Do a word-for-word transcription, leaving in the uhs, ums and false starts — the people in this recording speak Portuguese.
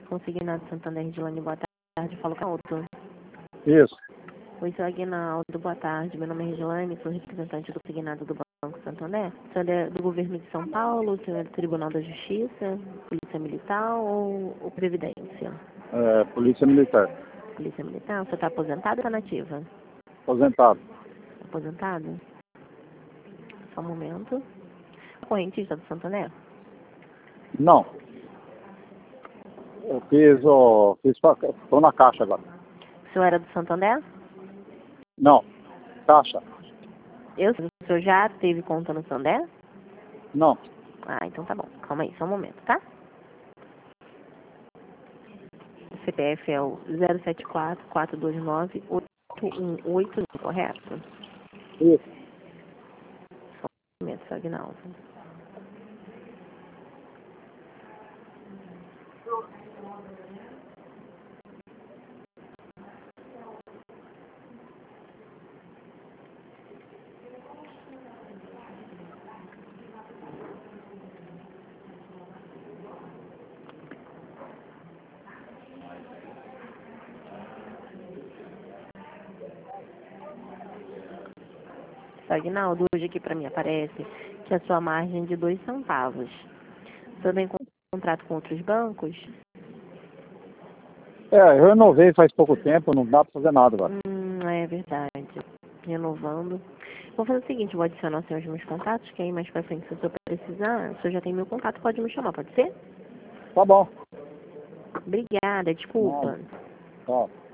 Consignado Santander Regiane, boa tarde. Falo com a Auto. Isso. Oi, seu Aguinaldo, boa tarde. Meu nome é Regiane, sou representante do Consignado do Banco Santander. O senhor é do governo de São Paulo, o senhor é do Tribunal da Justiça, Polícia Militar ou, ou Previdência? É, Polícia Militar. Polícia Militar, o senhor está aposentado ou está nativa? Aposentado. Aposentado? Só um momento. Correntista do Santander? Não. Eu fiz o. Fiz pra, tô na caixa agora. O senhor era do Santander? Não. Caixa? Eu, o senhor já teve conta no Santander? Não. Ah, então tá bom. Calma aí, só um momento, tá? O C P F é o zero sete quatro, quatro dois nove, oito um oito, correto? Isso. Só um momento, seu Aguinaldo. Seu Aguinaldo, hoje aqui pra mim aparece que a sua margem é de dois centavos. O senhor tem contrato com outros bancos? É, eu renovei faz pouco tempo, não dá pra fazer nada agora. Hum, é verdade. Renovando. Vou fazer o seguinte, vou adicionar os seus meus contatos, que aí mais pra frente, se o senhor precisar, o senhor já tem meu contato, pode me chamar, pode ser? Tá bom. Obrigada, desculpa. Nada. Tá.